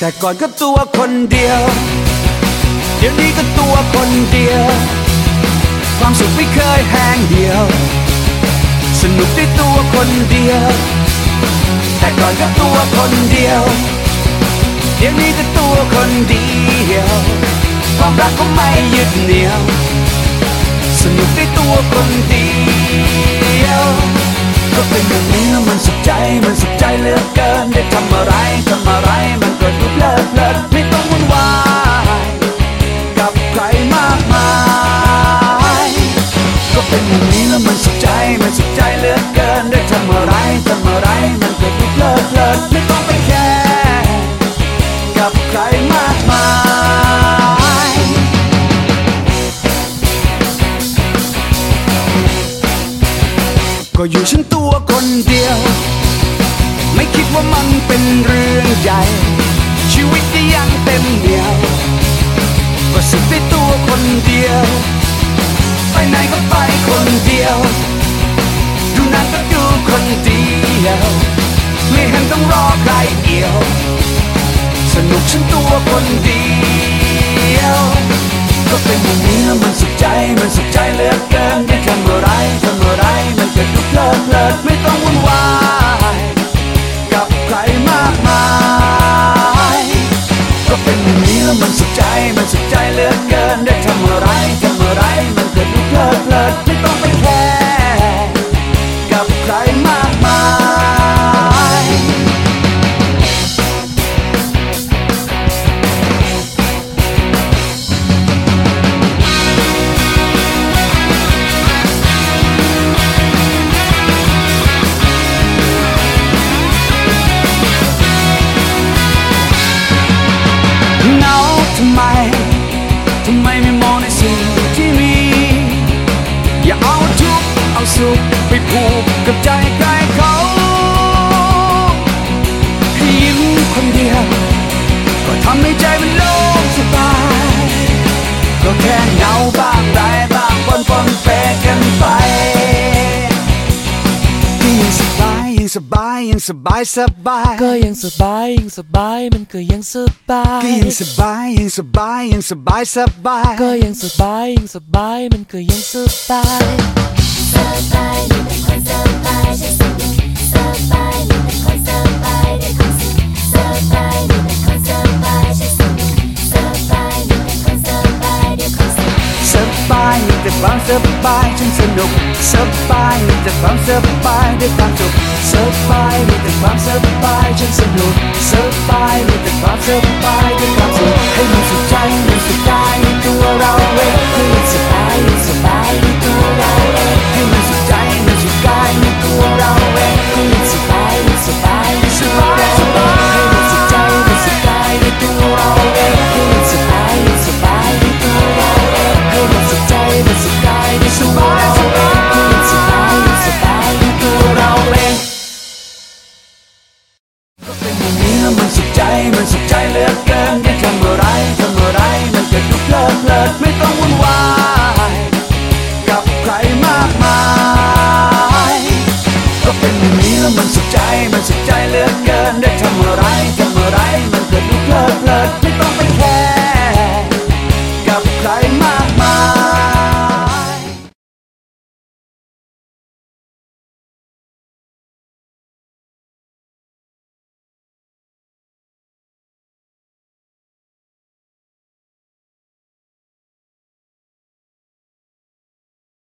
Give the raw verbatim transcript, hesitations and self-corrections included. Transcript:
แต่ก่อนก็ตัวคนเดียวเดี๋ยวนี้ก็ตัวคนเดียวความสุขไม่เคยแห้งเดียวสนุกได้ตัวคนเดียวแต่ก่อนก็ตัวคนเดียวเดี๋ยวนี้ก็ตัวคนเดียวความรักก็ไม่ยึดเหนี่ยวสนุกได้ตัวคนเดียวก็เป็นอย่างนี้แล้วมันสุขใจมันสุขใจเหลือเกินได้ทำอะไรทำอะไรมันก็ดูเพลิดเพลินไม่ต้องวุ่นวายกับใครมากมายก็เป็นอย่างนี้แล้วมันสุขใจมันสุขใจเหลือเกินได้ทำอะไรทำอะไรมันก็ดูเพลิดเพลินไม่ต้องไปแคร์กับใครมากมายก็อยู่ฉันตัวคนเดียวไม่คิดว่ามันเป็นเรื่องใหญ่ชีวิตก็ยังเต็มเหนี่ยวก็สุขได้ตัวคนเดียวไปไหนก็ไปคนเดียวดูหนังก็ดูคนเดียวไม่เห็นต้องรอใครเกี่ยวสนุกฉันตัวคนเดียวก็เป็นอย่างนี้แล้วมันสุขใจมันสุขใจเหลือเกินได้ทำอะไรทำอะไรมันก็ดูเพลิดเพลินไม่ต้องวุ่นวายกับใครมากมายก็เป็นอย่างนี้แล้วมันสุขใจมันสุขใจเหลือเกินได้ทำอะไรทำอะไรมันก็ดูเพลิดเพลินไม่ต้องไปแคร์กับใครมากมายเหงาทำไมทำไมไม่มองในสิ่งที่มีอย่าเอาทุกข์เอาสุขไปผูกกับใจใครเขาให้ยิ้มคนเดียวก็ทำให้ใจมันโล่งสบายก็แค่เหงาบ้างได้บ้างปนปนเปกันไปยิ่งสบายยิ่งสบายยิ่งสบายสบายก็ยังสบายยิ่งสบายมันก็ยังสบายก็ยิ่งสบายยิ่งสบายยิ่งสบายสบายก็ยังสบายยิ่งสบายมันก็ยังสบายสบายมีแต่คนสบายใช่สนุกสบายมีแต่คนสบายได้ความสุขสบายมีแต่คนสบายใช่สนุกสบายมีแต่คนสบายได้ความสุขสบายมีแต่ความสบายฉันสนุกสบายมีแต่ความสบายด้วยความสุขสบายมีแต่ความสบายฉันสนุกสบายมีแต่ความสบายด้วยความสุขให้มันสุขใจมันสุขกายในตัวเราเองให้มันสบายมันสบายในตัวเราเองให้มันสุขใจมันสุขกายในตัวเราเองให้มันสบายมันสบายในตัวเราเองให้มันสุขใจมันสุขกายในตัวเราเองให้มันสบายมันสบายในตัวเราเองให้มันสุขใจมันสุขกายในตัวเราเองให้มันสบายมันสบายในตัวเราเองก็เป็นอย่างนี้แล้วมันสุขใจมันสุขใจเหลือเกินได้ทำอะไรทำอะไรมันก็ดูเพลิดเพลินไม่ต้องวุ่นวายกับใครมากมายก็เป็นอย่างนี้แล้วมันสุขใจมันสุขใจเหลือเกินได้ทำอะไร